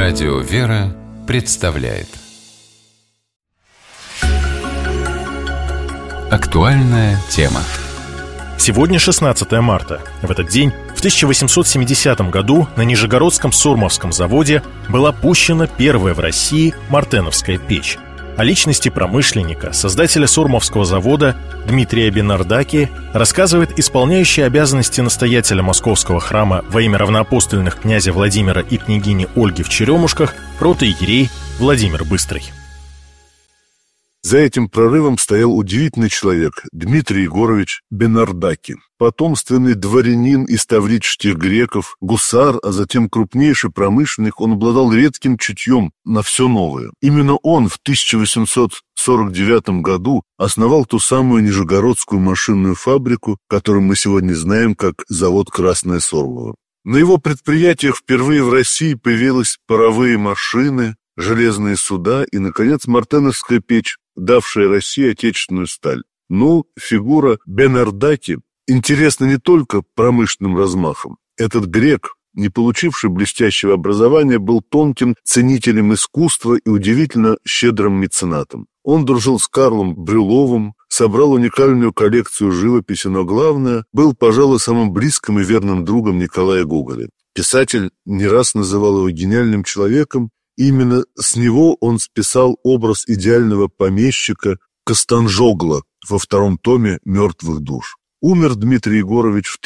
Радио «Вера» представляет актуальная тема. Сегодня 16 марта. В этот день, в 1870 году, на Нижегородском Сурмовском заводе была пущена первая в России мартеновская печь. О личности промышленника, создателя Сурмовского завода Дмитрия Бенардаки рассказывает исполняющий обязанности настоятеля Московского храма во имя равноапостольных князя Владимира и княгини Ольги в Черемушках протоиерей Владимир Быстрый. За этим прорывом стоял удивительный человек Дмитрий Егорович Бенардаки, потомственный дворянин из таврических греков, гусар, а затем крупнейший промышленник. Он обладал редким чутьем на все новое. Именно он в 1849 году основал ту самую Нижегородскую машинную фабрику, которую мы сегодня знаем как завод «Красное Сормово». На его предприятиях впервые в России появились паровые машины, железные суда и, наконец, мартеновская печь, давшая России отечественную сталь. Но фигура Бенардаки интересна не только промышленным размахом. Этот грек, не получивший блестящего образования, был тонким ценителем искусства и удивительно щедрым меценатом. Он дружил с Карлом Брюловым, собрал уникальную коллекцию живописи, но главное, был, пожалуй, самым близким и верным другом Николая Гоголя. Писатель не раз называл его гениальным человеком. Именно с него он списал образ идеального помещика Костанжогла во втором томе «Мертвых душ». Умер Дмитрий Егорович в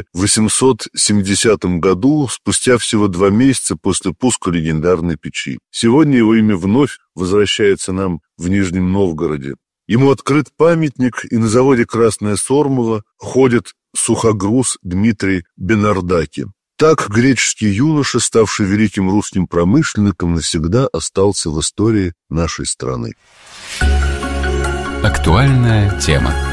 1870 году, спустя всего 2 месяца после пуска легендарной печи. Сегодня его имя вновь возвращается нам в Нижнем Новгороде. Ему открыт памятник, и на заводе «Красное Сормово» ходит сухогруз Дмитрий Бенардаки. Так греческий юноша, ставший великим русским промышленником, навсегда остался в истории нашей страны. Актуальная тема.